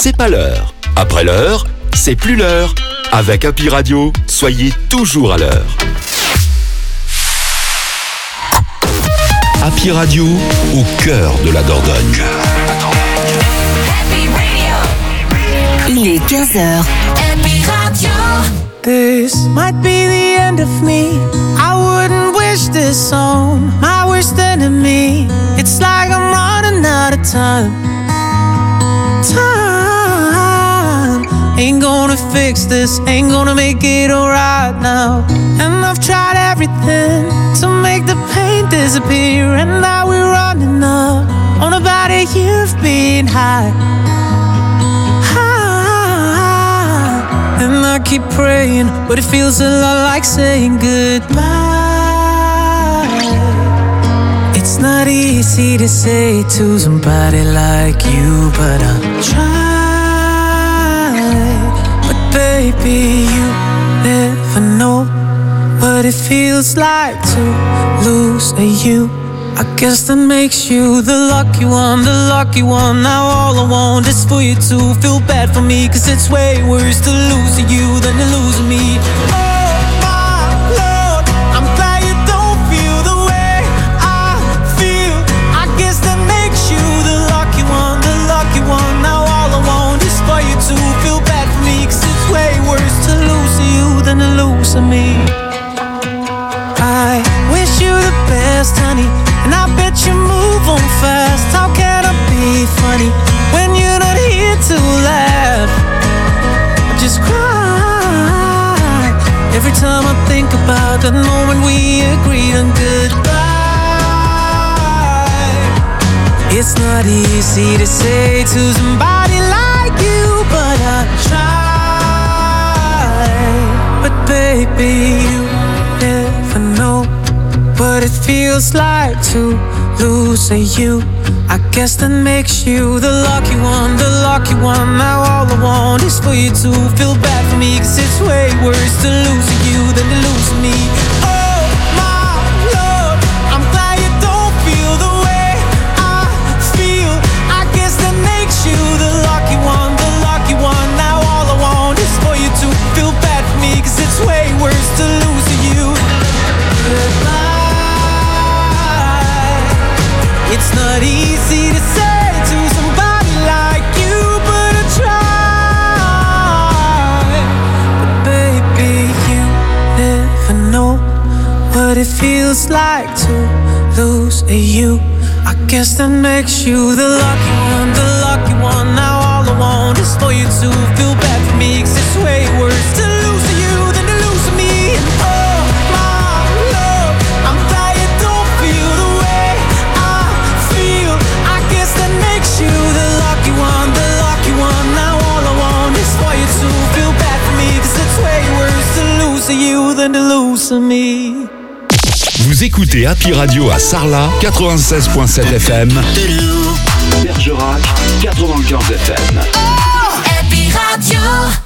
c'est pas l'heure. Après l'heure, c'est plus l'heure. Avec Happy Radio, soyez toujours à l'heure. Happy Radio, au cœur de la Dordogne. Il est 15h. Happy Radio. This might be the end of me. I wouldn't wish this on my worst enemy. It's like I'm running out of time. Ain't gonna fix this, ain't gonna make it alright now. And I've tried everything to make the pain disappear. And now we're running up on about a year of being high. And I keep praying, but it feels a lot like saying goodbye. It's not easy to say to somebody like you, but I'll try. But baby, you never know what it feels like to lose a you. I guess that makes you the lucky one, the lucky one. Now all I want is for you to feel bad for me, 'cause it's way worse to lose you than to lose me. Oh my Lord, I'm glad you don't feel the way I feel. I guess that makes you the lucky one, the lucky one. Now all I want is for you to feel bad for me, 'cause it's way worse to lose you than to lose me. I wish you the best, honey, and I bet you move on fast. How can I be funny when you're not here to laugh? I just cry every time I think about that moment we agreed on goodbye. It's not easy to say to somebody like you, but I try. But baby, you never know what it feels like to lose a you. I guess that makes you the lucky one, the lucky one. Now all I want is for you to feel bad for me, 'cause it's way worse to lose you than to lose me. Oh my Lord, I'm glad you don't feel the way I feel. I guess that makes you the lucky one, the lucky one. Now all I want is for you to feel bad for me, 'cause it's way worse to lose you. Goodbye. It's not easy to say to somebody like you, but I try. But baby, you never know what it feels like to lose a you. I guess that makes you the lucky one, the lucky one. Now all I want is for you to feel bad for me, 'cause it's way worse to lose you than to lose me. And oh my love, I'm glad you don't feel the way I feel. I guess that makes you the lucky one, the lucky one. Now all I want is for you to feel bad for me, 'cause it's way worse to lose you than to lose me. Vous écoutez Happy Radio à Sarlat, 96.7 FM. Bergerac, 95 FM. Oh, Happy Radio.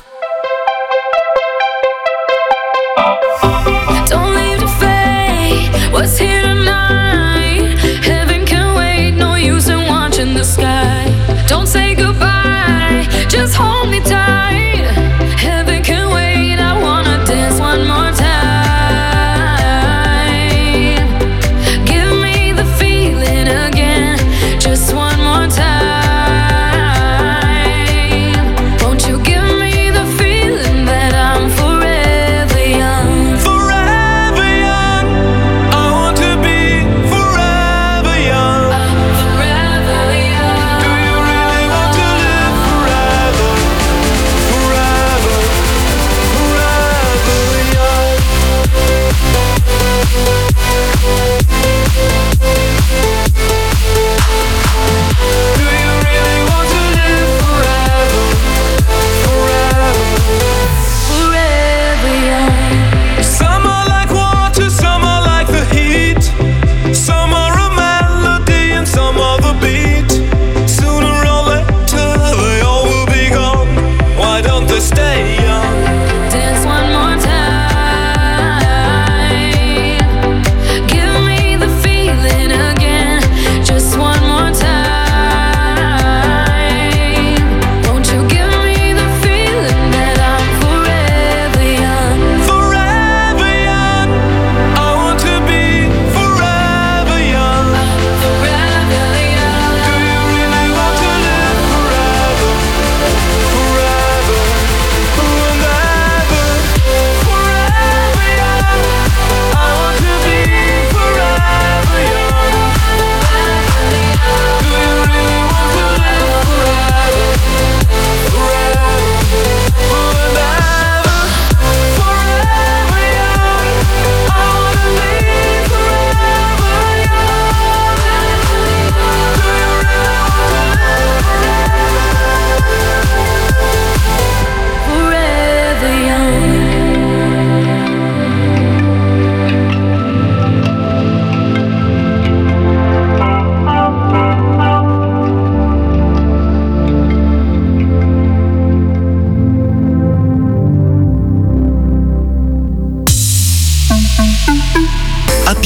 Don't leave the fate, what's here tonight? Heaven can wait, no use in watching the sky. Don't say goodbye, just hold me tight. Heaven can wait, I wanna dance one more time. Give me the feeling again, just one more time.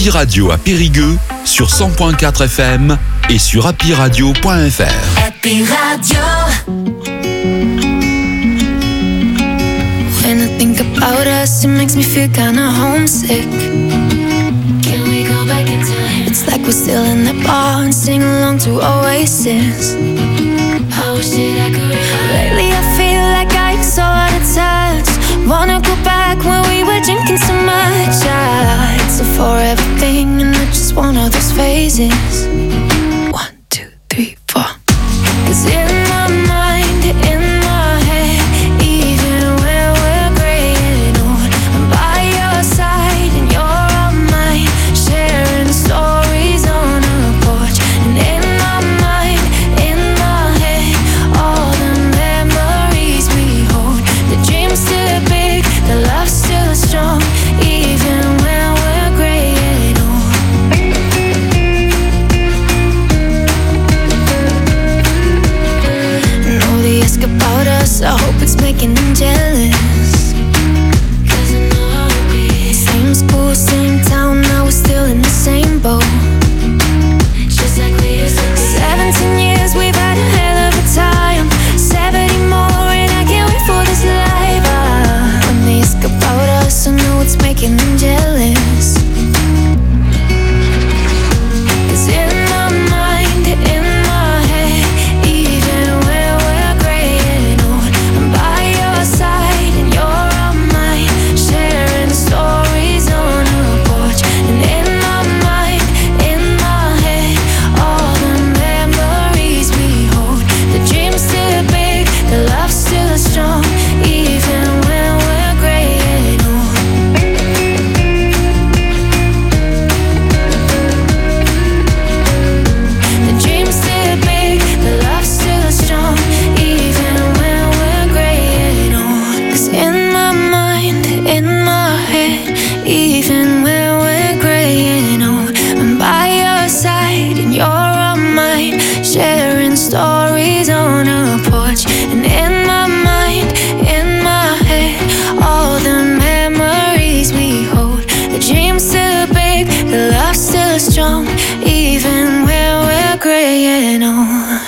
Happy Radio à Périgueux sur 100.4 FM et sur happyradio.fr. Happy Radio. When I think about us, it makes me feel kinda homesick. Can we go back in time? It's like we're still in the bar and sing along to Oasis. I wish that I could. Lately I feel like I'm so out of touch. Wanna go back when we were drinking so much. It's a forever thing and not just one of those phases. 1, 2, 3, 4. 'Cause in my mind, in my head, even when we're gray and old, I'm by your side and you're on mine, sharing stories on a porch. And in my mind, in my head, all the memories we hold. The dream's still big, the love's still strong, even when we're gray and old. Know they ask about us, I hope it's making them jealous. 'Cause I know how it be. Same school, same town, now we're still in the same boat. Just like we used to be. 17 years, we've had a hell of a time. 70 more and I can't wait for this life. When they ask about us, I know it's making them jealous. 'Cause in my mind, in my head, even when we're gray and old, I'm by your side and you're on mine, sharing stories on a porch. And in my mind, in my head, all the memories we hold. The dream's still big, the love's still strong, even when we're gray and old. The dream's still big, the love's still strong, even when we're gray and old. 'Cause in my mind, in my head, even when we're gray and old, I'm by your side and you're on mine, sharing stories on a porch. And in my mind, in my head, all the memories we hold. The dream's still big, the love's still strong, even when we're gray and old.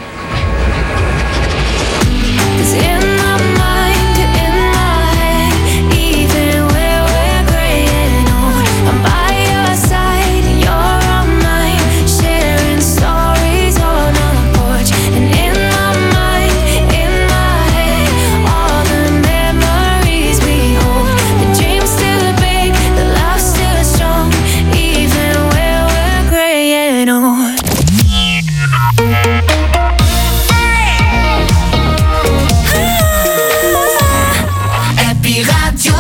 'Cause in my mind, in my head, even when we're gray and old, I'm by your side and you're on mine, sharing stories on a porch. And in my mind, in my head, all the memories we hold. The dream's still big, the love's still strong, even when we're gray and old. Happy Radio.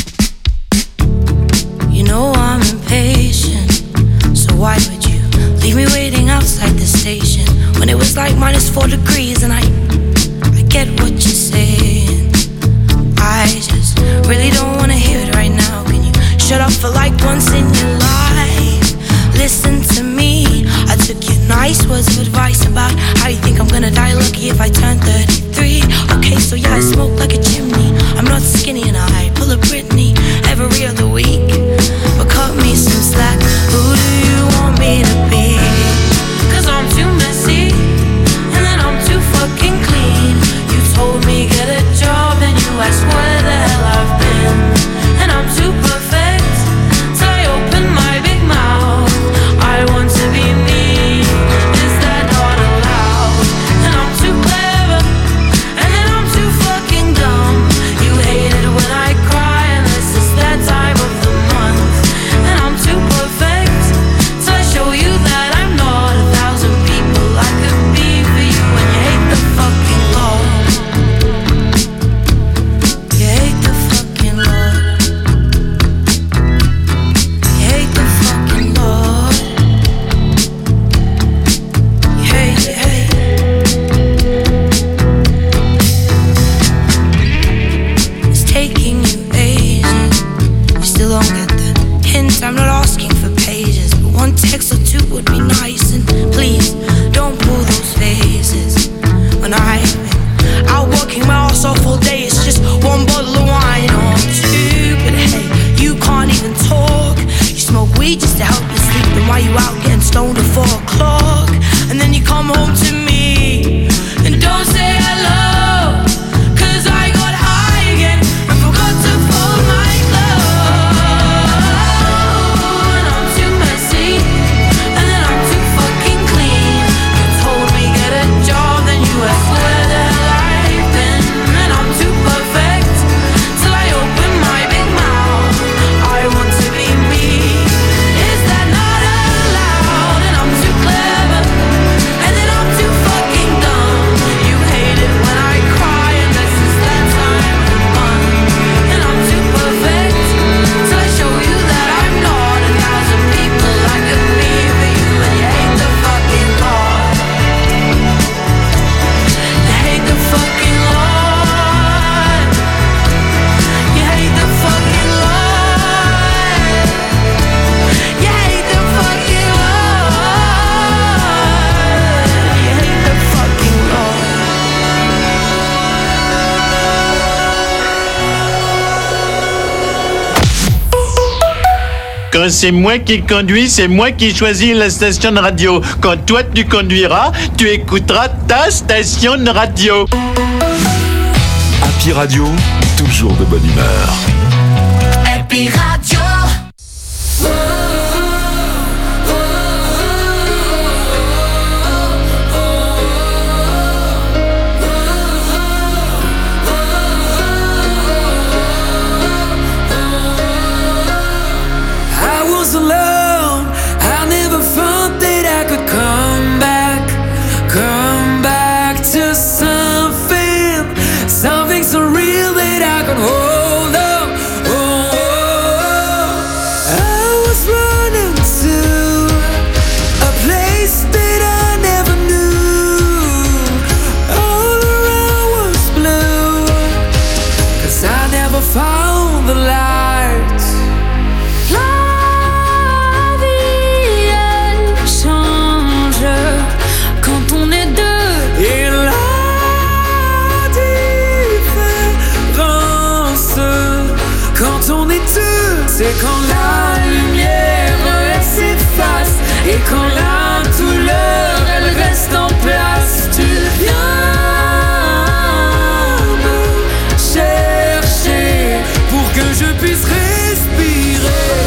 You know I'm impatient, so why would you leave me waiting outside the station when it was like -4 degrees? And I get what you're saying. I just really don't wanna hear it right now. Can you shut up for like once in your life? Listen to me. I took your nice words of advice about how you think I'm gonna die lucky if I turn 33. Okay, so yeah, I smoke like a chimney. I'm not skinny and I pull a Britney every other week. But cut me some slack. Who do you want me to be? 'Cause I'm too messy and then I'm too fucking clean. You told me get a job and you asked where the hell I've been. And I'm too perfect till I open my big mouth. I want to be me. Is that not allowed? And I'm too clever and then I'm too fucking Quand c'est moi qui conduis, c'est moi qui choisis la station de radio. Quand toi tu conduiras, tu écouteras ta station de radio. Happy Radio, toujours de bonne humeur. Happy Radio. Alone, I never thought that I could come back to something so real that I could hold up. I was running to a place that I never knew. All around was blue, 'cause I never found the light. C'est quand la lumière elle s'efface et quand la douleur elle reste en place. Tu viens me chercher pour que je puisse respirer.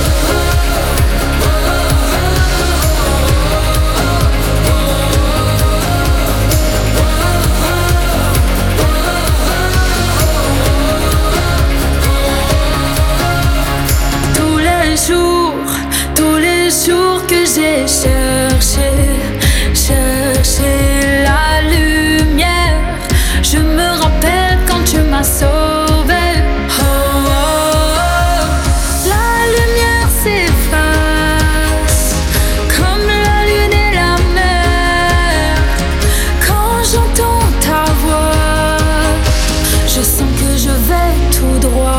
Tous les jours que j'ai cherché la lumière, je me rappelle quand tu m'as sauvé. La lumière s'efface comme la lune et la mer. Quand j'entends ta voix, je sens que je vais tout droit.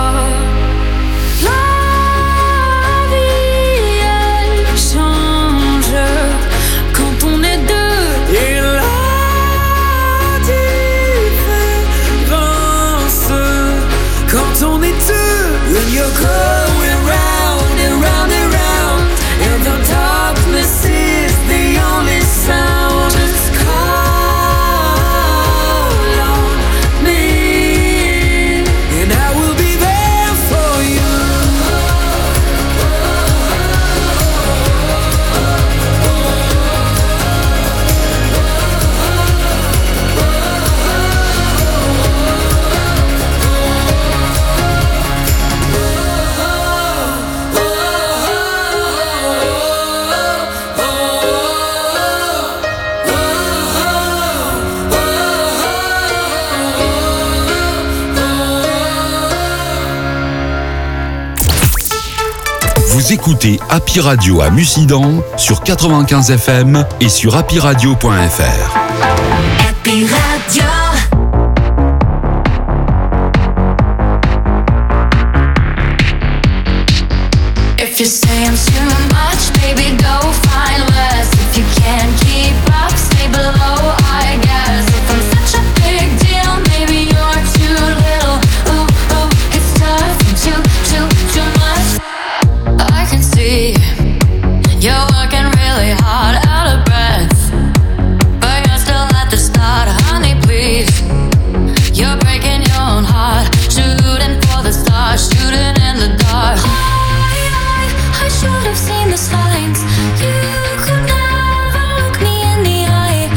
When you're going round and round and round, and the darkness is the only sound. Just call on me, and I will be there for you. Vous écoutez Happy Radio à Mussidan sur 95 FM et sur happyradio.fr. Happy Radio. If you're saying too much, baby, go find less. If you can't keep up, stay below, I guess. If I'm such a big deal, maybe you're too little. Ooh, ooh, it's tough and too much. I can see you're working really hard, out of breath, but you're still at the start, honey, please. You're breaking your own heart, shooting for the stars, shooting in the dark. I should have seen the signs. You could never look me in the eye.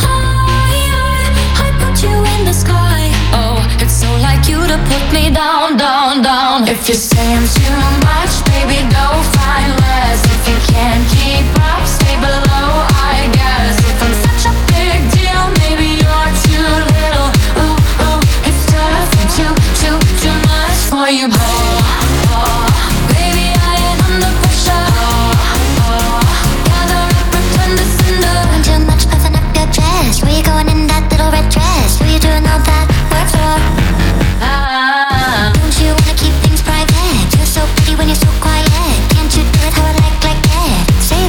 I put you in the sky. Oh, it's so like you to put me down, down, down. If you're saying too much, baby, go find less. If you can't keep up, stay below, I guess. If I'm such a big deal, maybe you're too little. Ooh, ooh, it's tough and too much for you, boy. Baby, I ain't under pressure. Gather up, pretend to cinder. Too much puffing up your chest. Where you going in that little red dress? Who you doing all that work for? Don't you wanna keep things private? You're so pretty when you're so quiet. Can't you do it how I like that? Say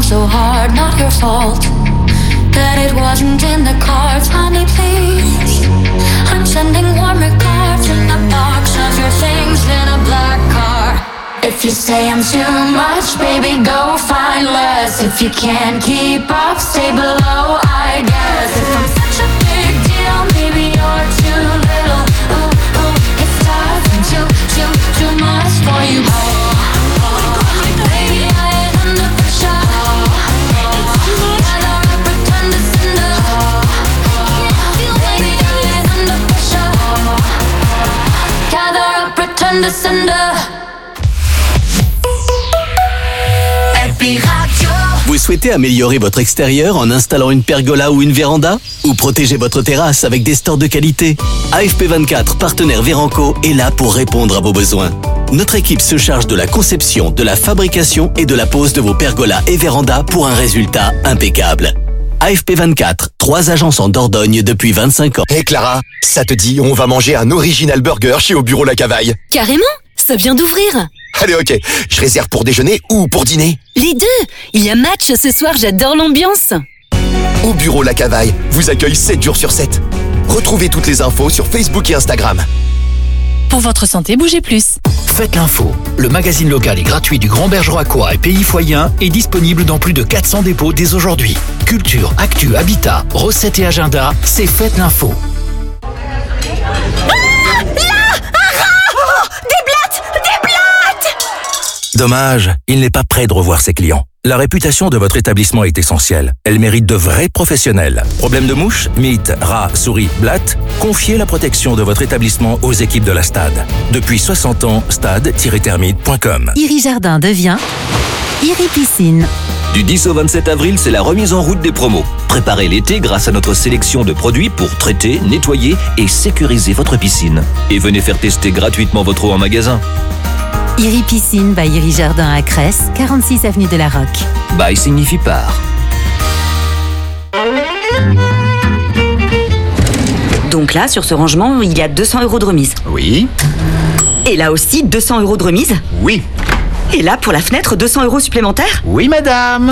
so hard, not your fault. That it wasn't in the cards, honey, please. I'm sending warmer cards in a box of your things in a black car. If you say I'm too much, baby, go find less. If you can't keep up, stay below, I guess. If I'm such a big deal, maybe you're too little. Ooh, ooh, it's tough and too much for you. Baby, I ain't under pressure. Rather pretend to cinder. Baby, I ain't under pressure. Gather up, pretend to cinder. Vous souhaitez améliorer votre extérieur en installant une pergola ou une véranda? Ou protéger votre terrasse avec des stores de qualité? AFP24, partenaire Véranco, est là pour répondre à vos besoins. Notre équipe se charge de la conception, de la fabrication et de la pose de vos pergolas et vérandas pour un résultat impeccable. AFP24, 3 agences en Dordogne depuis 25 ans. Hé Clara, ça te dit, on va manger un original burger chez Au Bureau La Cavaille. Carrément, ça vient d'ouvrir. Allez, ok, je réserve pour déjeuner ou pour dîner? Les deux. Il y a match ce soir, j'adore l'ambiance. Au Bureau La Cavaille vous accueille 7 jours sur 7. Retrouvez toutes les infos sur Facebook et Instagram. Pour votre santé, bougez plus. Faites l'info. Le magazine local et gratuit du Grand Bergeracois et Pays Foyen est disponible dans plus de 400 dépôts dès aujourd'hui. Culture, actu, habitat, recettes et agenda, c'est Faites l'info. Dommage, il n'est pas prêt de revoir ses clients. La réputation de votre établissement est essentielle. Elle mérite de vrais professionnels. Problème de mouches, mites, rats, souris, blattes? Confiez la protection de votre établissement aux équipes de la Stade. Depuis 60 ans, stade-termite.com. Iri Jardin devient Iri Piscine. Du 10 au 27 avril, c'est la remise en route des promos. Préparez l'été grâce à notre sélection de produits pour traiter, nettoyer et sécuriser votre piscine. Et venez faire tester gratuitement votre eau en magasin. Iri Piscine by Iri Jardin à Cresse, 46 avenue de la Roque. By signifie par. Donc là, sur ce rangement, il y a 200 € de remise. Oui. Et là aussi, 200 € de remise. Oui. Et là, pour la fenêtre, 200 € supplémentaires. Oui, madame.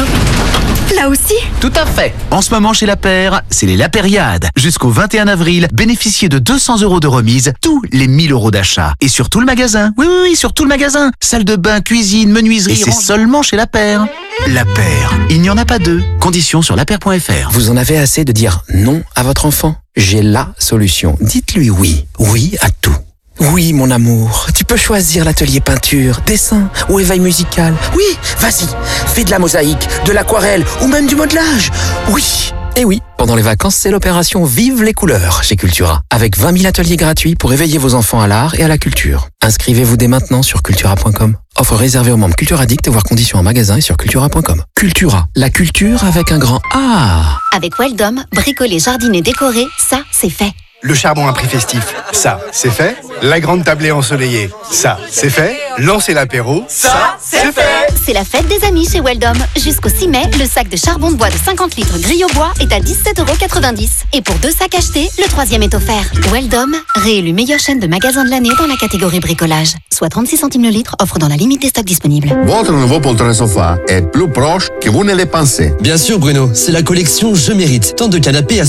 Là aussi? Tout à fait. En ce moment, chez La Paire, c'est les La Périade. Jusqu'au 21 avril, bénéficiez de 200 € de remise, tous les 1000 € d'achat. Et sur tout le magasin. Oui, sur tout le magasin. Salle de bain, cuisine, menuiserie. Et c'est seulement chez La Paire. La Paire. Il n'y en a pas deux. Conditions sur lapaire.fr. Vous en avez assez de dire non à votre enfant? J'ai la solution. Dites-lui oui. Oui à tout. Oui, mon amour, tu peux choisir l'atelier peinture, dessin ou éveil musical. Oui, vas-y, fais de la mosaïque, de l'aquarelle ou même du modelage. Oui. Et oui, pendant les vacances, c'est l'opération Vive les couleurs chez Cultura, avec 20 000 ateliers gratuits pour éveiller vos enfants à l'art et à la culture. Inscrivez-vous dès maintenant sur cultura.com. Offre réservée aux membres Cultura Addict, voir conditions en magasin et sur cultura.com. Cultura, la culture avec un grand A. Avec Weldom, bricoler, jardiner, décorer, ça, c'est fait. Le charbon à prix festif, ça, c'est fait. La grande tablée ensoleillée, ça, c'est fait. Lancer l'apéro, ça, c'est fait. C'est la fête des amis chez Weldom. Jusqu'au 6 mai, le sac de charbon de bois de 50 litres grillé au bois est à 17,90 €. Et pour 2 sacs achetés, le 3e est offert. Weldom, réélu meilleure chaîne de magasins de l'année dans la catégorie bricolage. Soit 36 centimes le litre, offre dans la limite des stocks disponibles. Votre nouveau poltron sofa est plus proche que vous ne le pensez. Bien sûr, Bruno, c'est la collection Je Mérite. Tant de canapés à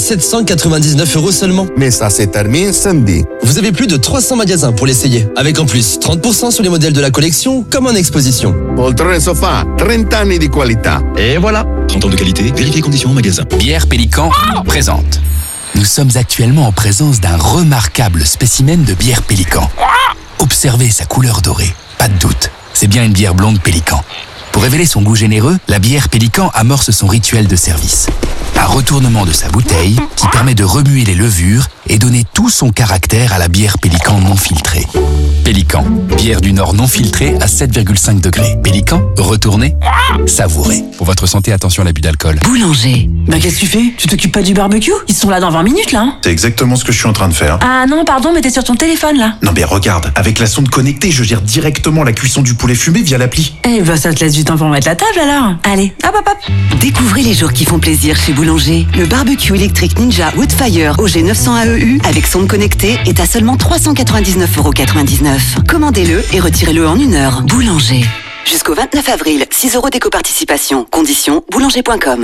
799 € seulement. Mais ça se termine samedi. Vous avez plus de 300 magasins pour l'essayer. Avec en plus 30% sur les modèles de la collection, comme en exposition. Poltron sofa, 30 anni di qualità. Et voilà. 30 ans de qualité, vérifiez les conditions en magasin. Bière Pélican présente. Nous sommes actuellement en présence d'un remarquable spécimen de bière Pélican. Observez sa couleur dorée. Pas de doute, c'est bien une bière blonde Pélican. Pour révéler son goût généreux, la bière Pélican amorce son rituel de service. Un retournement de sa bouteille qui permet de remuer les levures et donner tout son caractère à la bière Pélican non filtrée. Pélican, bière du Nord non filtrée à 7,5 degrés. Pélican, retournez, savourez. Pour votre santé, attention à l'abus d'alcool. Boulanger. Bah qu'est-ce que tu fais? Tu t'occupes pas du barbecue? Ils sont là dans 20 minutes là. C'est exactement ce que je suis en train de faire. Ah non, pardon, mais t'es sur ton téléphone là. Non mais regarde, avec la sonde connectée, je gère directement la cuisson du poulet fumé via l'appli. Eh bah ça te laisse du temps pour mettre la table alors. Allez, hop hop hop. Découvrez les jours qui font plaisir chez Boulanger. Le barbecue électrique Ninja Woodfire OG900 AEU avec sonde connectée est à seulement 399,99 €. Commandez-le et retirez-le en 1 heure. Boulanger. Jusqu'au 29 avril, 6 € d'éco-participation. Conditions, boulanger.com.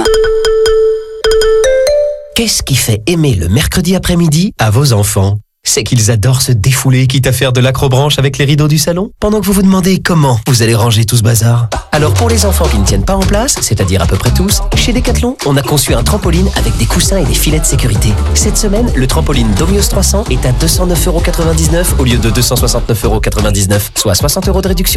Qu'est-ce qui fait aimer le mercredi après-midi à vos enfants ? C'est qu'ils adorent se défouler, quitte à faire de l'acrobranche avec les rideaux du salon, pendant que vous vous demandez comment vous allez ranger tout ce bazar. Alors pour les enfants qui ne tiennent pas en place, c'est-à-dire à peu près tous, chez Decathlon, on a conçu un trampoline avec des coussins et des filets de sécurité. Cette semaine, le trampoline Domios 300 est à 209,99 € au lieu de 269,99 €, soit 60 € de réduction.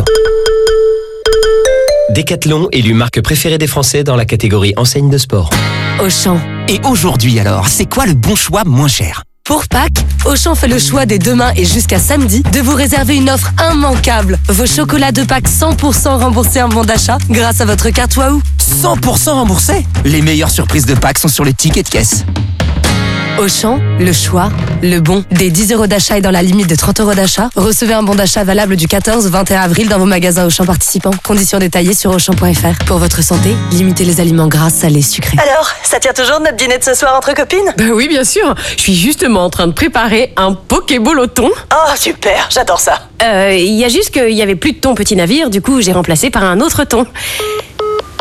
Decathlon, élu marque préférée des Français dans la catégorie enseigne de sport. Auchan. Et aujourd'hui alors, c'est quoi le bon choix moins cher ? Pour Pâques, Auchan fait le choix dès demain et jusqu'à samedi de vous réserver une offre immanquable. Vos chocolats de Pâques 100% remboursés en bon d'achat grâce à votre carte Waouh. 100% remboursés ? Les meilleures surprises de Pâques sont sur les tickets de caisse. Auchan, le choix, le bon. Des 10 € d'achat et dans la limite de 30 € d'achat, recevez un bon d'achat valable du 14 au 21 avril dans vos magasins Auchan participants. Conditions détaillées sur Auchan.fr. Pour votre santé, limitez les aliments gras, salés, sucrés. Alors, ça tient toujours notre dîner de ce soir entre copines ? Bah oui, bien sûr. Je suis justement en train de préparer un Pokéball au thon. Oh, super, j'adore ça. Il y a juste qu'il y avait plus de thon petit navire, du coup j'ai remplacé par un autre thon. Allô ?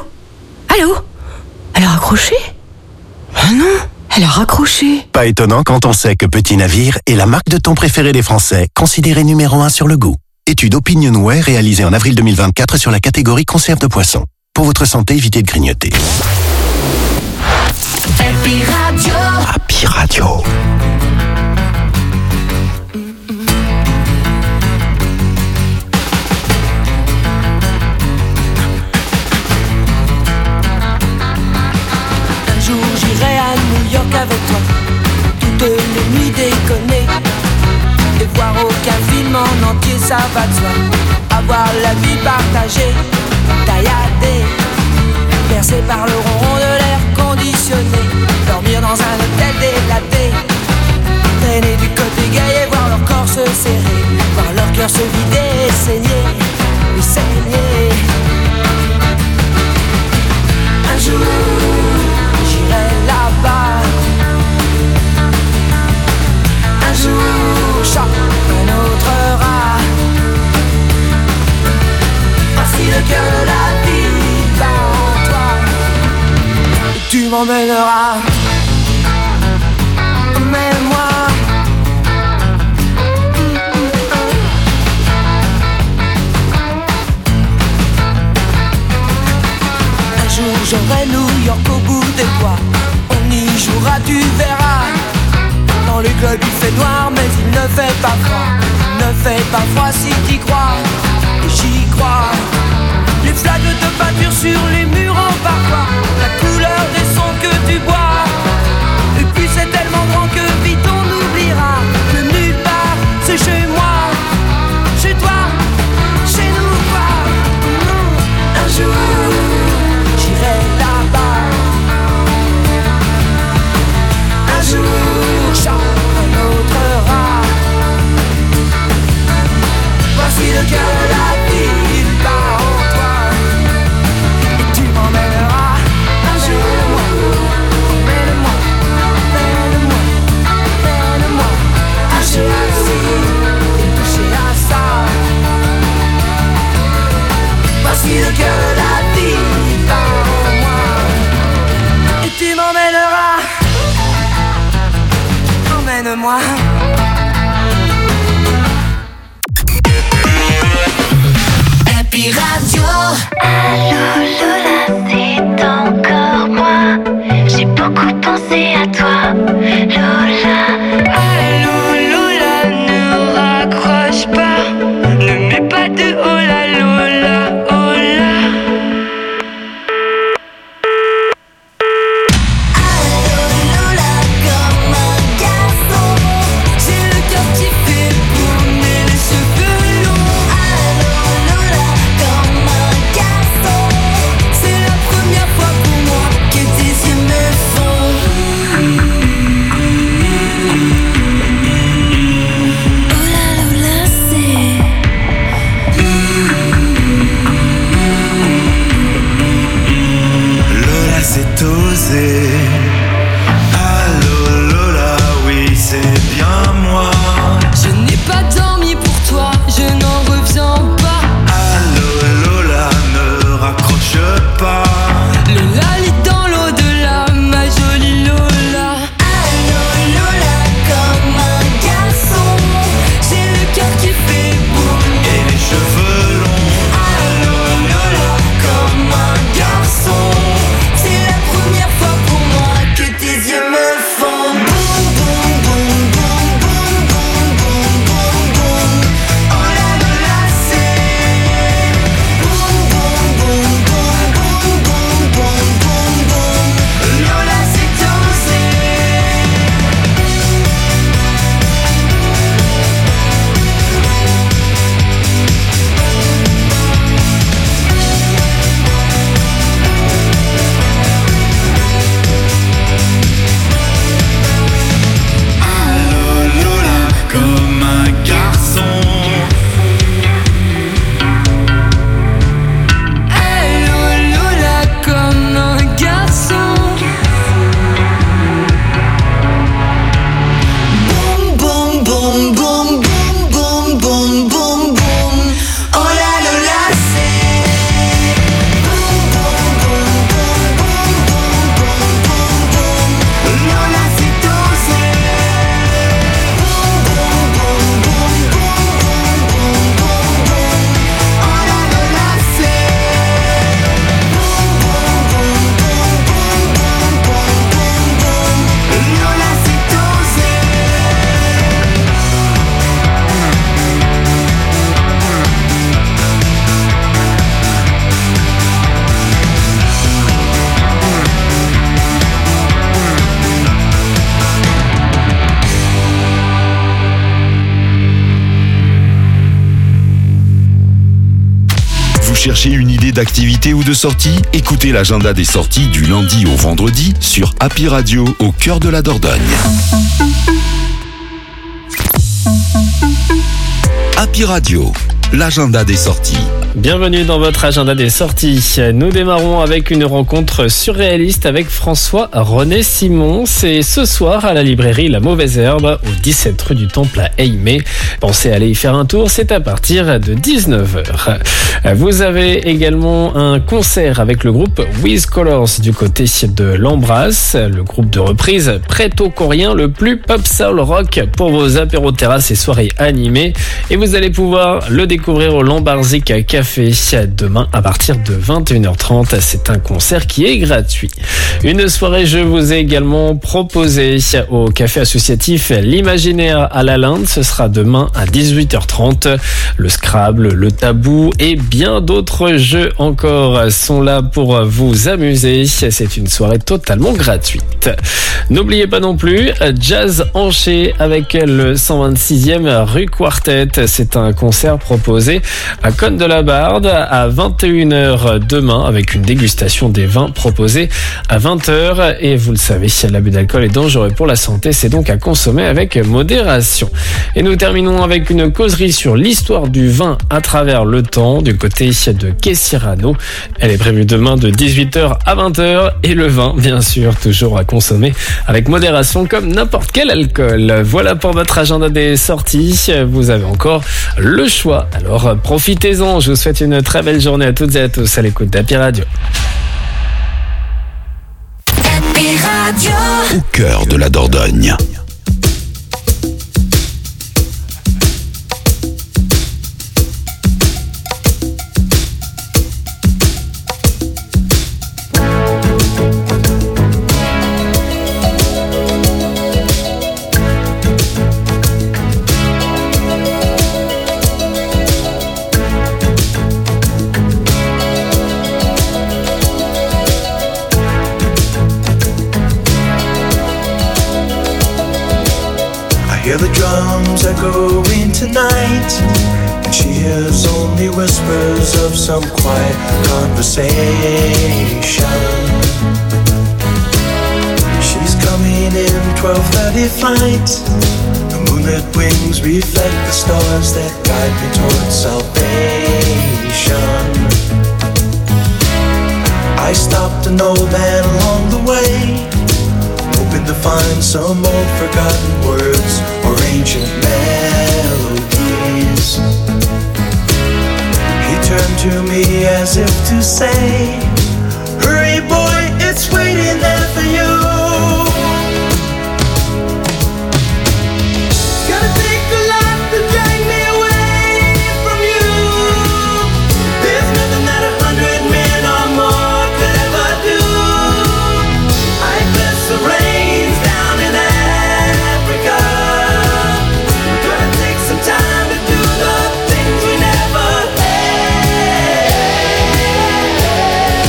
Allô ? Elle a raccroché ? Ah non, elle a raccroché. Pas étonnant quand on sait que Petit Navire est la marque de thon préférée des Français, considérée numéro 1 sur le goût. Étude Opinionway réalisée en avril 2024 sur la catégorie conserve de poisson. Pour votre santé, évitez de grignoter. Happy Radio. Happy Radio. Un jour j'irai à New York avec toi, toutes les nuits déconner, et voir aucun film en entier, ça va de soi. Avoir la vie partagée, tailladée, bercée par le ronron de l'air conditionné, dormir dans un hôtel délaté, traîner du côté gay et voir leur corps se serrer, voir leur cœur se vider et saigner, et saigner. Un jour j'irai là-bas, un jour un autre rat. Facile que la vie va en toi, et tu m'emmèneras. Emmène-moi. Un jour j'aurai New York au bout des doigts, on y jouera, tu verras. Dans le club il fait noir mais il ne fait pas froid, il ne fait pas froid si t'y crois, et j'y crois. Les flaques de peinture sur les murs en parfois, la couleur des sons que tu bois. Et puis c'est tellement grand que vite on oubliera que nulle part c'est chez moi, chez toi, chez nous quoi. Un jour j'irai là-bas, un jour un autre rat. Voici le cœur de la ville part en toi, et tu m'emmèneras un jour. Emmène-moi, emmène-moi, emmène-moi, toucher à ci et toucher à ça. Voici le cœur de la ville part en moi, et tu m'emmèneras. Emmène-moi. Happy Radio. Allô Lola, c'est encore moi. J'ai beaucoup pensé à toi, Lola. Allô Lola, ne raccroche pas. Ne mets pas de hola Lola, hola. C'est la première fois pour moi que tes yeux cherchez une idée d'activité ou de sortie? Écoutez l'agenda des sorties du lundi au vendredi sur Happy Radio au cœur de la Dordogne. Happy Radio, l'agenda des sorties. Bienvenue dans votre agenda des sorties. Nous démarrons avec une rencontre surréaliste avec François-René Simon. C'est ce soir à la librairie La Mauvaise Herbe, au 17 rue du Temple à Eymet. Pensez à aller y faire un tour, c'est à partir de 19h. Vous avez également un concert avec le groupe With Colors du côté de l'Embrasse, le groupe de reprise préto-coréen le plus pop soul rock pour vos apéros terrasses et soirées animées. Et vous allez pouvoir le découvrir au Lambarzik Café demain à partir de 21h30. C'est un concert qui est gratuit. Une soirée, je vous ai également proposé au café associatif L'Imaginaire à la Linde. Ce sera demain à 18h30. Le Scrabble, le Tabou et bien d'autres jeux encore sont là pour vous amuser. C'est une soirée totalement gratuite. N'oubliez pas non plus Jazz Hanché avec le 126e rue Quartet. C'est un concert proposé à Cône-de-la-Barde à 21h demain avec une dégustation des vins proposés à 20h. Et vous le savez, l'abus d'alcool est dangereux pour la santé, c'est donc à consommer avec modération. Et nous terminons avec une causerie sur l'histoire du vin à travers le temps du côté de Quai-Cirano. Elle est prévue demain de 18h à 20h et le vin, bien sûr, toujours à consommer avec modération comme n'importe quel alcool. Voilà pour votre agenda des sorties. Vous avez encore le choix. Alors profitez-en. Je vous souhaite une très belle journée à toutes et à tous à l'écoute d'Happy Radio. Happy Radio. Au cœur de la Dordogne. Hear the drums echoing tonight, and she hears only whispers of some quiet conversation. She's coming in 12:30 flight. The moonlit wings reflect the stars that guide me towards salvation. I stopped an old man along the way, hoping to find some old forgotten words or ancient melodies. He turned to me as if to say, hurry boy, it's waiting there for you. Gotta take a lot to drag me away from you. There's nothing that 100 men or more could ever do. I bless the rains down in Africa. We're gonna take some time to do the things we never had.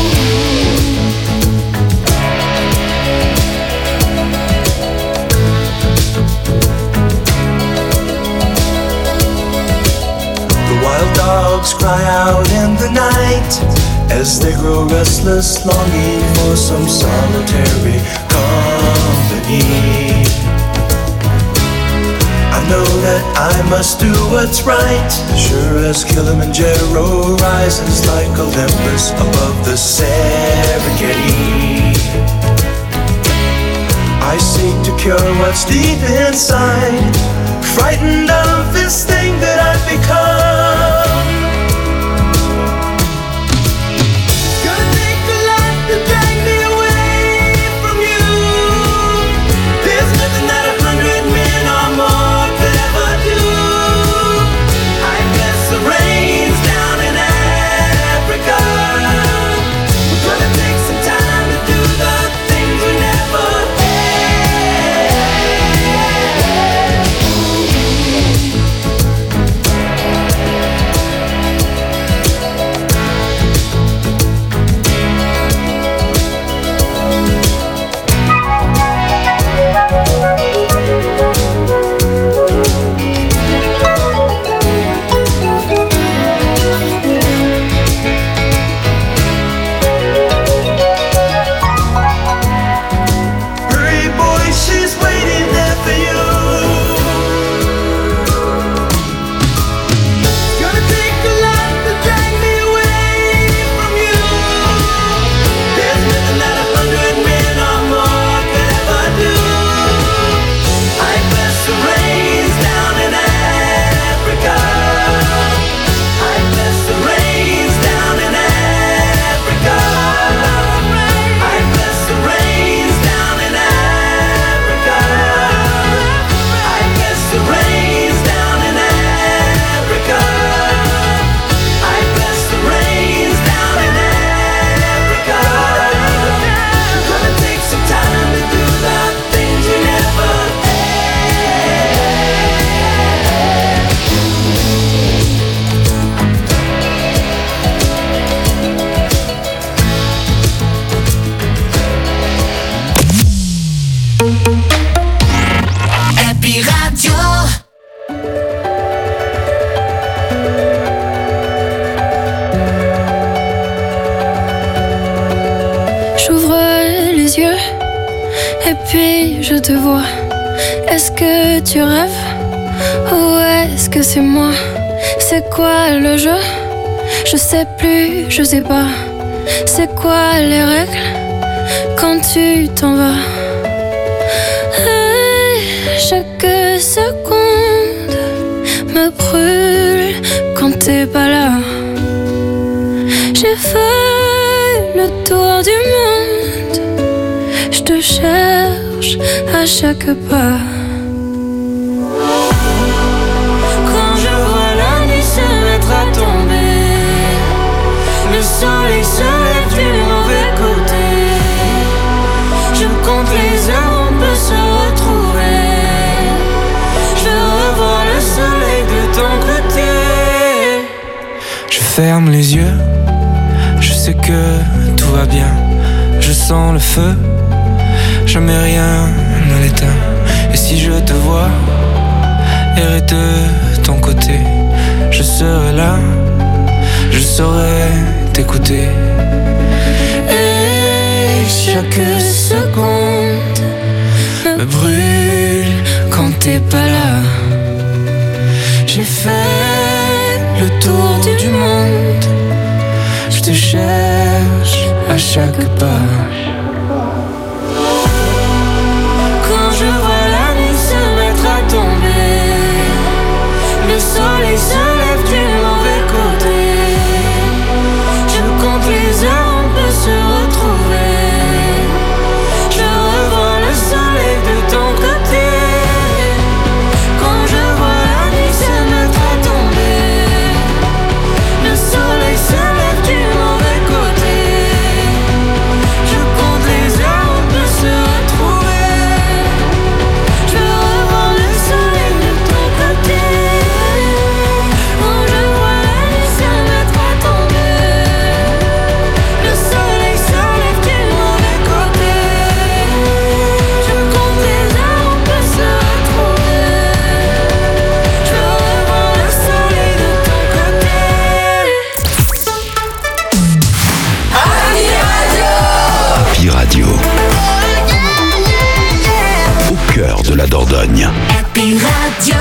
The wild dogs cry out in the night as they grow restless, longing for some solitary company. I know that I must do what's right, sure as Kilimanjaro rises like Olympus above the Serengeti. I seek to cure what's deep inside, frightened of this thing that I've become. Gonna take a lot to drag me away from you. There's nothing that 100 men or more could ever do. I bless the rains down in Africa. We're gonna take some time to do the things we never had. yeux et puis je te vois. Est-ce que tu rêves ou est-ce que c'est moi? C'est quoi le jeu? Je sais plus, je sais pas. C'est quoi les règles quand tu t'en vas? Chaque seconde me brûle quand t'es pas là. J'ai fait le tour du monde, je te cherche à chaque pas. Quand je vois la nuit se mettre à tomber, le soleil se lève du mauvais côté. Je compte les heures, on peut se retrouver. Je veux revoir le soleil de ton côté. Je ferme les yeux, je sais que tout va bien. Je sens le feu, jamais rien ne l'éteint. Et si je te vois errer de ton côté, je serai là, je saurai t'écouter. Et chaque seconde me brûle quand t'es pas là. J'ai fait le tour du monde, je te cherche à chaque pas. Quand je vois la nuit se mettre à tomber, le soleil se lève du mauvais côté. Je compte les heures, on peut se retrouver. Je revois le soleil de ton côté. Quand je vois la nuit se mettre à tomber, le soleil se lève du mauvais côté. Je compte les heures, on peut se retrouver. Je revois le soleil de ton côté. Quand je vois la nuit se mettre à tomber, le soleil se lève du mauvais côté. Je compte les heures, on peut se retrouver. Je revois le soleil de ton côté. Happy Radio. Au cœur de la Dordogne. Happy Radio.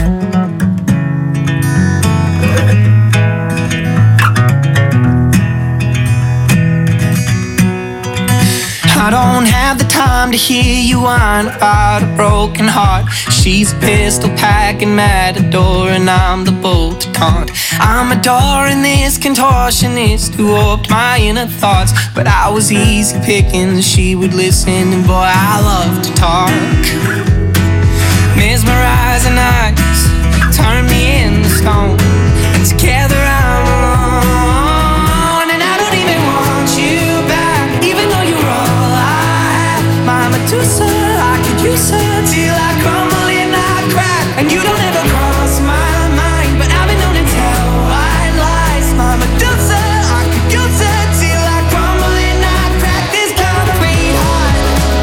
I don't have the time to hear you whine about a broken heart. She's a pistol packing matador and I'm the bull to taunt. I'm adoring this contortionist who warped my inner thoughts, but I was easy pickings, she would listen, and boy I love to talk. Mesmerizing eyes turn me into stone, and together I'm alone, and I don't even want you back, even though you're all I have. My Medusa, I could use her till I crumble and I crack, and you don't ever cross my mind, but I've been known to tell white lies. My Medusa, I could use her till I crumble and I crack. This concrete heart,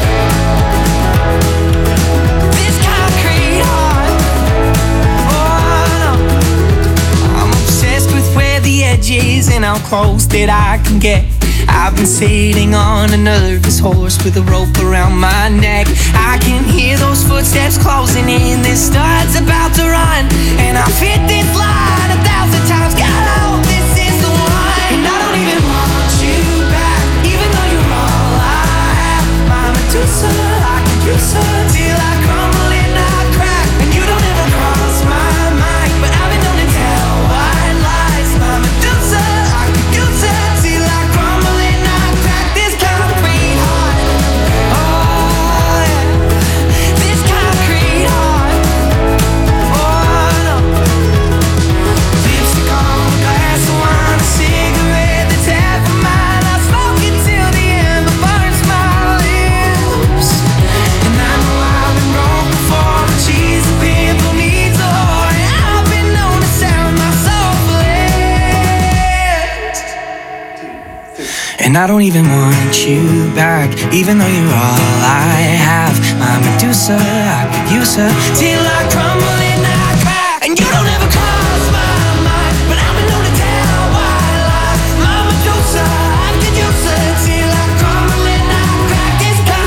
this concrete heart. Oh no, I'm obsessed with where the edge is and how close that I can get. I've been sitting on a nervous horse with a rope around my neck. I can hear those footsteps closing in, this star's about to run, and I've hit this line 1,000 times. God, I hope this is the one. And I don't even want you back, even though you're all I have. My Medusa, I could use her till I crumble and I crack, and you don't ever cross my mind, but I've been known to tell white lies. My Medusa, I could use her till I crumble and I crack. This concrete heart, oh yeah, this concrete heart, oh no. Lipstick on a glass of wine, a cigarette that's half of mine. I smoke it till the ember burns my lips, and I know I've been wrong before, but she's a pimple needs a whore, and I've been known to sound my soul for lips. And I don't even want you back, even though you're all I have. My Medusa, I could use her till I crumble and I crack, and you don't ever cross my mind, but I've been known to tell white lies. My Medusa, I could use her till I crumble and I crack. This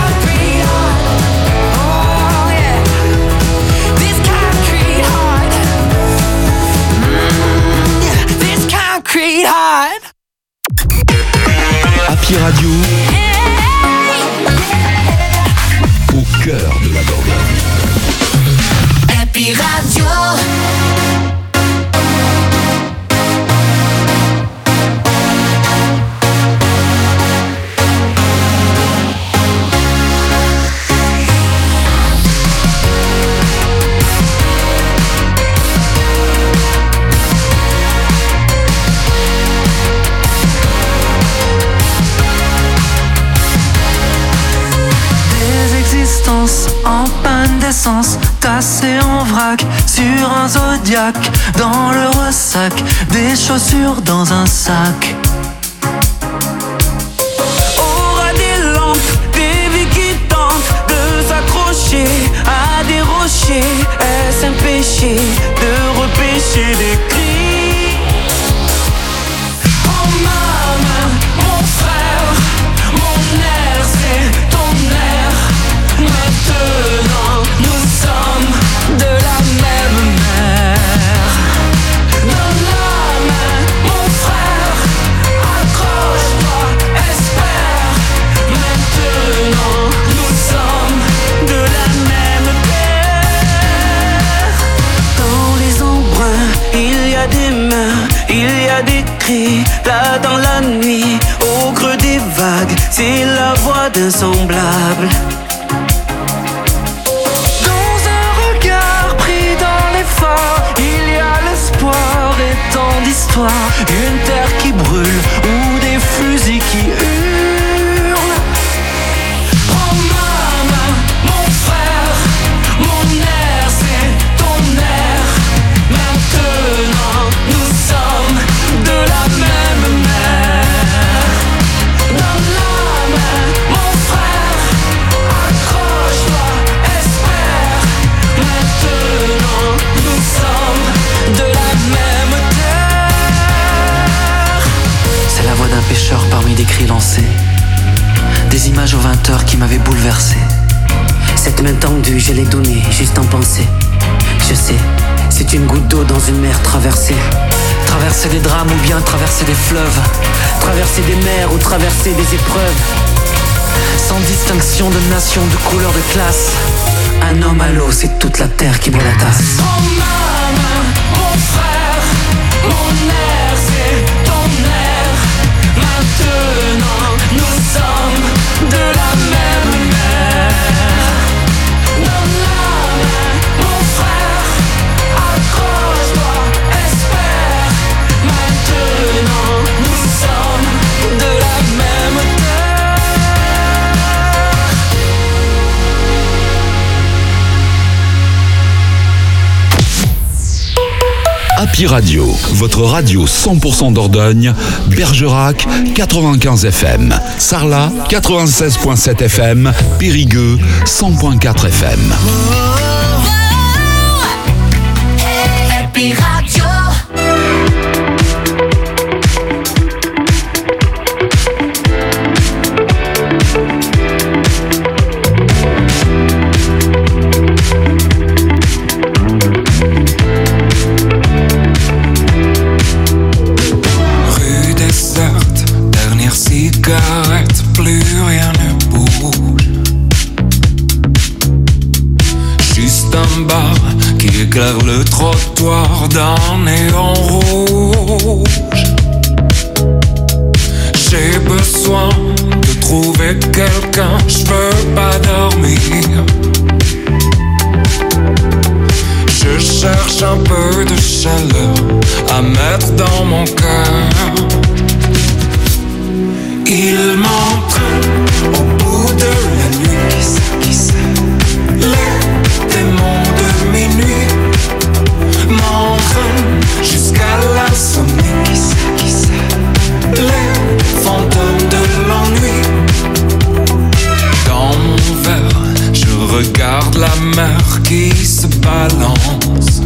Happy Radio, au cœur de la Dordogne. Happy Radio. En panne d'essence, tassé en vrac sur un Zodiac, dans le ressac, des chaussures dans un sac. Aura des lampes, des vies qui tentent de s'accrocher à des rochers. Est-ce un péché de repêcher des cris? Oh maman, mon frère, mon air, c'est ton air. Maintenant, nous sommes de la même mère. Donne la main, mon frère, accroche-toi, espère. Maintenant, nous sommes de la même terre. Dans les embruns, il y a des mains, il y a des cris. Là dans la nuit, au creux des vagues, c'est la voix d'un semblable. Il y a l'espoir et tant d'histoires, une terre qui brûle ou des fusils qui hurlent. Oh maman, mon frère, mon air, c'est ton air. Maintenant, nous sommes de la même mère. Donne la main, mon frère, accroche-toi, espère. Maintenant, nous sommes de la même terre. C'est la voix d'un pêcheur parmi des cris lancés, des images aux 20 heures qui m'avaient bouleversé. Cette main tendue, je l'ai donnée juste en pensée. Je sais, c'est une goutte d'eau dans une mer traversée. Traverser des drames ou bien traverser des fleuves, traverser des mers ou traverser des épreuves. Sans distinction de nation, de couleur, de classe. Un homme à l'eau, c'est toute la terre qui boit la tasse. Oh maman, mon frère, mon air, c'est ton air. Maintenant, nous sommes de la même mère. Donne la main, mon frère, accroche-toi, espère. Maintenant, nous sommes de la même Happy Radio, votre radio 100% Dordogne, Bergerac 95 FM, Sarlat 96.7 FM, Périgueux 100.4 FM. Happy Radio. Cigarette, plus rien ne bouge. Juste un bar qui éclaire le trottoir d'un néon rouge. J'ai besoin de trouver quelqu'un, je peux pas dormir. Je cherche un peu de chaleur à mettre dans mon cœur. Il m'entraîne au bout de la nuit. Qui sait les démons de minuit m'entraînent jusqu'à l'insomnie. Qui sait les fantômes de l'ennui. Dans mon verre, je regarde la mer qui se balance.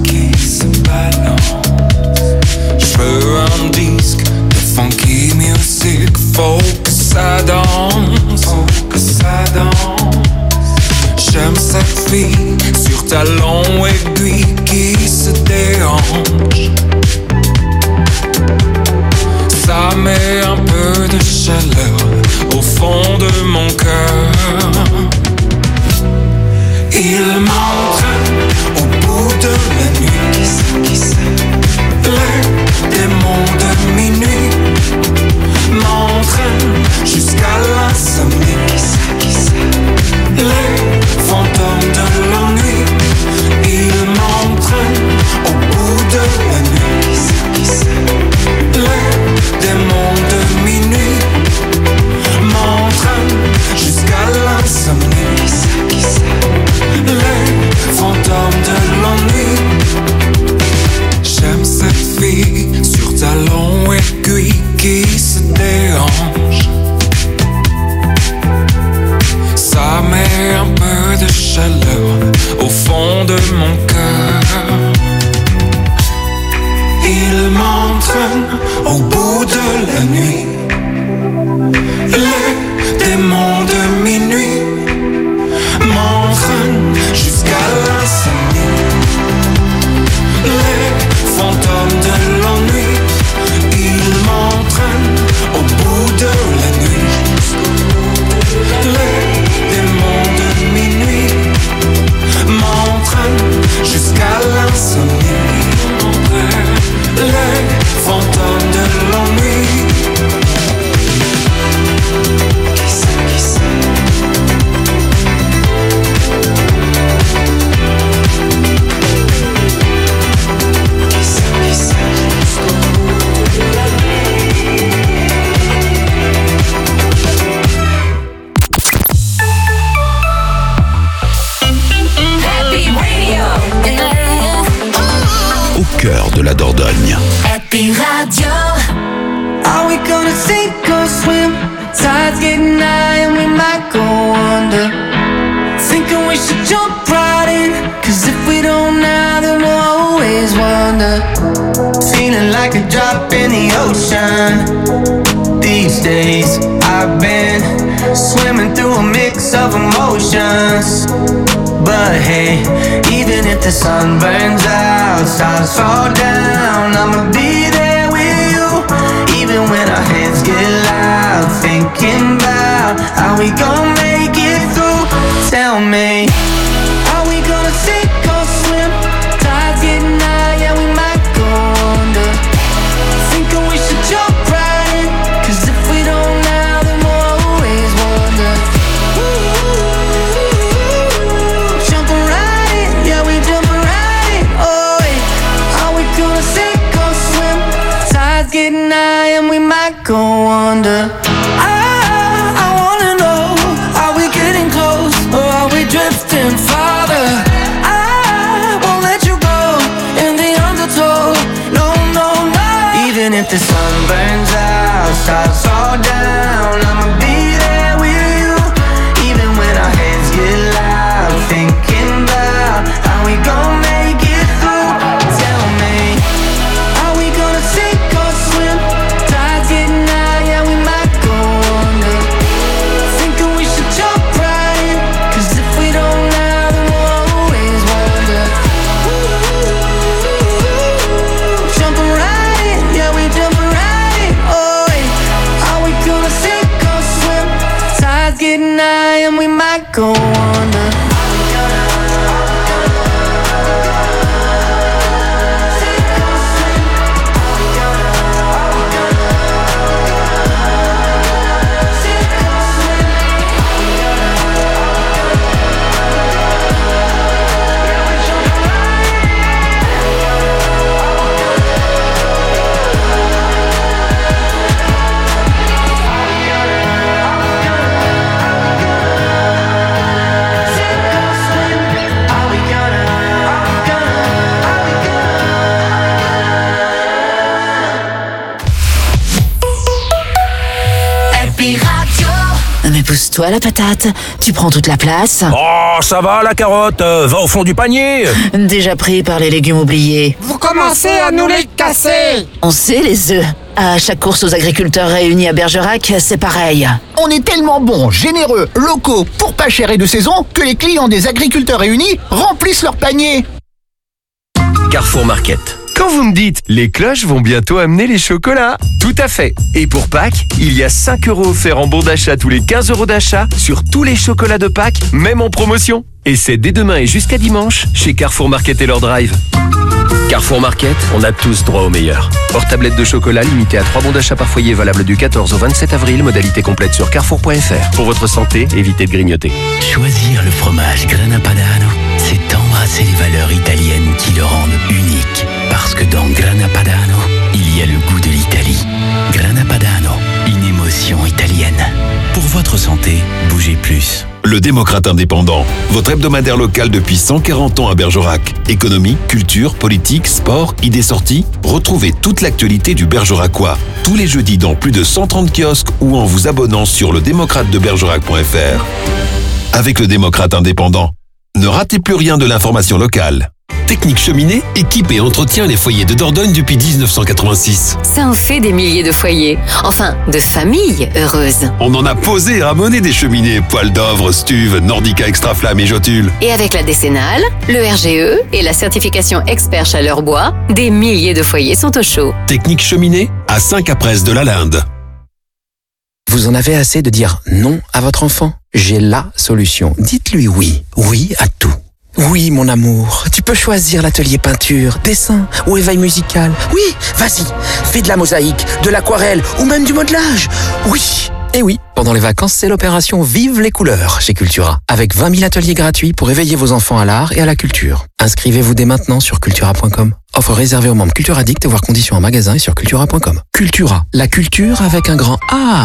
Je veux un disque de funky music, faut que ça danse, J'aime cette fille sur talons aiguilles qui se déhanche. Ça met un peu de chaleur gonna sink or swim? Tide's getting high and we might go under. Thinking we should jump right in, 'cause if we don't now, then we'll always wonder. Feeling like a drop in the ocean. These days I've been swimming through a mix of emotions. But hey, even if the sun burns out, stars fall down, I'ma be there with you. Even when our heads get loud, thinking about how we gon' make it through. Tell me, are we gonna sink or swim? Tide's getting high, yeah, we might go under. Thinking we should jump right in, 'cause if we don't now, then we'll always wonder. Jumping right in, yeah, we jumping right in. Oh, yeah. Are we gonna sink or swim? Tide's getting high and we might go under. I wanna know, are we getting close or are we drifting farther? I won't let you go in the undertow. No, no, no. Even if the sun burns out, stars fall down, I'ma be there with you. Even when our heads get loud, thinking about how we gon' make it through. Tell me, are we gonna sink or swim? Tide's getting high, yeah, we might go under. Thinking we should jump right in, 'cause if we don't now, then we'll always wonder. Jumping right in, yeah, we jumping right in. Oh, yeah. Are we gonna sink or swim? Tide's getting high and we might go under. Mais pousse-toi la patate, tu prends toute la place. Oh, ça va la carotte, va au fond du panier. Déjà pris par les légumes oubliés. Vous commencez à nous les casser. On sait les œufs. À chaque course aux agriculteurs réunis à Bergerac, c'est pareil. On est tellement bons, généreux, locaux, pour pas cher et de saison, que les clients des agriculteurs réunis remplissent leur panier. Carrefour Market. Quand vous me dites « les cloches vont bientôt amener les chocolats », tout à fait. Et pour Pâques, il y a 5 € offerts en bon d'achat tous les 15 € d'achat sur tous les chocolats de Pâques, même en promotion. Et c'est dès demain et jusqu'à dimanche chez Carrefour Market et leur drive. Carrefour Market, on a tous droit au meilleur. Hors tablette de chocolat limitée à 3 bons d'achat par foyer valable du 14 au 27 avril, modalité complète sur carrefour.fr. Pour votre santé, évitez de grignoter. Choisir le fromage Grana Padano, c'est embrasser les valeurs italiennes qui le rendent unique. Parce que dans Grana Padano, il y a le goût de l'Italie. Grana Padano, une émotion italienne. Pour votre santé, bougez plus. Le Démocrate indépendant, votre hebdomadaire local depuis 140 ans à Bergerac. Économie, culture, politique, sport, idées sorties. Retrouvez toute l'actualité du Bergeracois tous les jeudis dans plus de 130 kiosques ou en vous abonnant sur ledémocratedebergerac.fr. Avec le Démocrate indépendant, ne ratez plus rien de l'information locale. Technique Cheminée équipe et entretient les foyers de Dordogne depuis 1986. Ça en fait des milliers de foyers. Enfin, de familles heureuses. On en a posé et ramené des cheminées, poêles d'Ovre, Stuve, Nordica Extra Flamme et Jotule. Et avec la décennale, le RGE et la certification expert chaleur bois, des milliers de foyers sont au chaud. Technique Cheminée à 5 à Presse de la Linde. Vous en avez assez de dire non à votre enfant? J'ai la solution. Dites-lui oui. Oui à tout. Oui, mon amour, tu peux choisir l'atelier peinture, dessin ou éveil musical. Oui, vas-y, fais de la mosaïque, de l'aquarelle ou même du modelage. Oui. Et oui, pendant les vacances, c'est l'opération Vive les couleurs chez Cultura, avec 20 000 ateliers gratuits pour éveiller vos enfants à l'art et à la culture. Inscrivez-vous dès maintenant sur cultura.com. Offre réservée aux membres Cultura Addict, voire conditions en magasin et sur cultura.com. Cultura, la culture avec un grand A.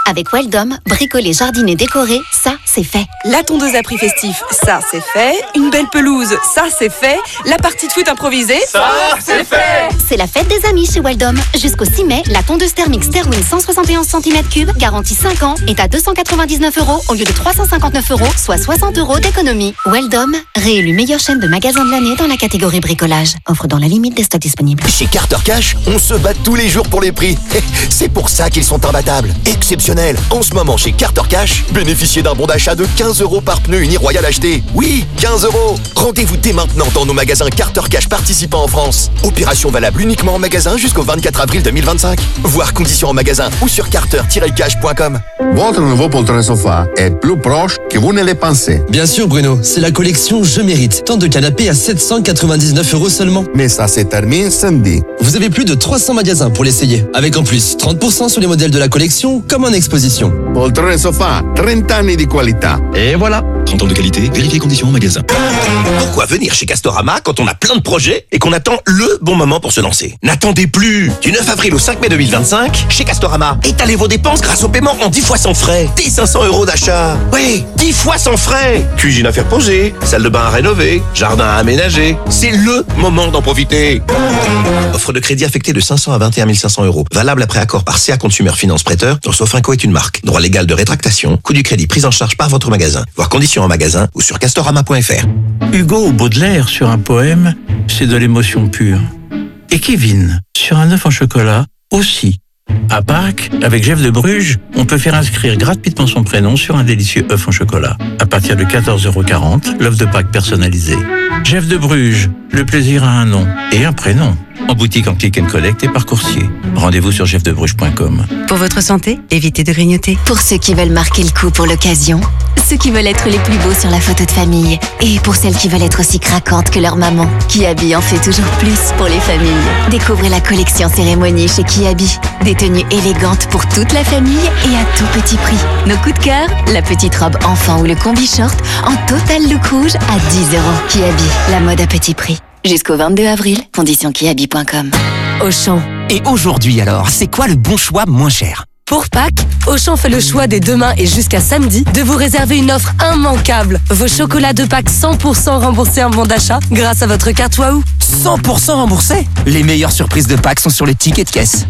Avec Weldom, bricoler, jardiner, décorer, ça, c'est fait. La tondeuse à prix festif, ça c'est fait. Une belle pelouse, ça c'est fait. La partie de foot improvisée, ça c'est fait. C'est la fête des amis chez Weldom. Jusqu'au 6 mai, la tondeuse thermique Sterwin 171 cm3, garantie 5 ans, est à 299 € au lieu de 359 €, soit 60 € d'économie. Weldom, réélu meilleure chaîne de magasins de l'année dans la catégorie bricolage. Offre dans la limite des stocks disponibles. Chez Carter Cash, on se bat tous les jours pour les prix. C'est pour ça qu'ils sont imbattables. Exceptionnels. En ce moment, chez Carter Cash, bénéficiez d'un bon d'achat de 15 € par pneu Uniroyal acheté. Oui, 15 €. Rendez-vous dès maintenant dans nos magasins Carter Cash participants en France. Opération valable uniquement en magasin jusqu'au 24 avril 2025. Voir conditions en magasin ou sur carter-cash.com. Votre nouveau poltron sofa est plus proche que vous ne le pensez. Bien sûr, Bruno, c'est la collection Je Mérite. Tant de canapés à 799 € seulement. Mais ça se termine samedi. Vous avez plus de 300 magasins pour l'essayer. Avec en plus 30% sur les modèles de la collection, comme en exposition. Poltron sofa, 30 anni di qualità. Et voilà. 30 ans de qualité, vérifiez conditions en magasin. Pourquoi venir chez Castorama quand on a plein de projets et qu'on attend le bon moment pour se lancer? N'attendez plus! Du 9 avril au 5 mai 2025, chez Castorama, étalez vos dépenses grâce au paiement en 10 fois sans frais. Dès 500 € d'achat. Oui, 10 fois sans frais. Cuisine à faire poser, salle de bain à rénover, jardin à aménager. C'est le moment d'en profiter. Offre de crédit affectée de 500 à 21 500 €. Valable après accord par CA Consumer Finance Prêteur, dont Sofinco est une marque. Droit légal de rétractation, coût du crédit pris en charge par votre magasin. Voir conditions en magasin ou sur castorama.fr. Hugo ou Baudelaire sur un poème, c'est de l'émotion pure. Et Kevin sur un œuf en chocolat aussi. À Pâques, avec Jeff de Bruges, on peut faire inscrire gratuitement son prénom sur un délicieux œuf en chocolat. À partir de 14,40 €, l'œuf de Pâques personnalisé. Jeff de Bruges, le plaisir a un nom et un prénom. En boutique, en click and collect et par coursier. Rendez-vous sur jeffdebruges.com. Pour votre santé, évitez de grignoter. Pour ceux qui veulent marquer le coup pour l'occasion, ceux qui veulent être les plus beaux sur la photo de famille, et pour celles qui veulent être aussi craquantes que leur maman, Kiabi en fait toujours plus pour les familles. Découvrez la collection cérémonie chez Kiabi. Des tenues élégantes pour toute la famille et à tout petit prix. Nos coups de cœur, la petite robe enfant ou le combi short en total look rouge à 10 €. Kiabi, la mode à petit prix. Jusqu'au 22 avril, conditions kiabi.com. Auchan. Et aujourd'hui alors, c'est quoi le bon choix moins cher? Pour Pâques, Auchan fait le choix dès demain et jusqu'à samedi de vous réserver une offre immanquable. Vos chocolats de Pâques 100% remboursés en bon d'achat grâce à votre carte Waouh. 100% remboursés? Les meilleures surprises de Pâques sont sur le ticket de caisse.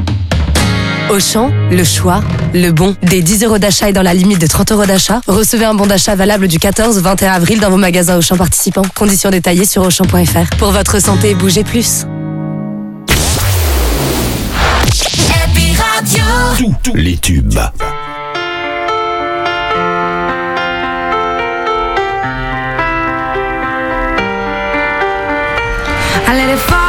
Auchan, le choix, le bon. Des 10 € d'achat et dans la limite de 30 € d'achat, recevez un bon d'achat valable du 14 au 21 avril dans vos magasins Auchan participants. Conditions détaillées sur Auchan.fr. Pour votre santé, bougez plus. Happy Radio. Tous les tubes. I let it fall.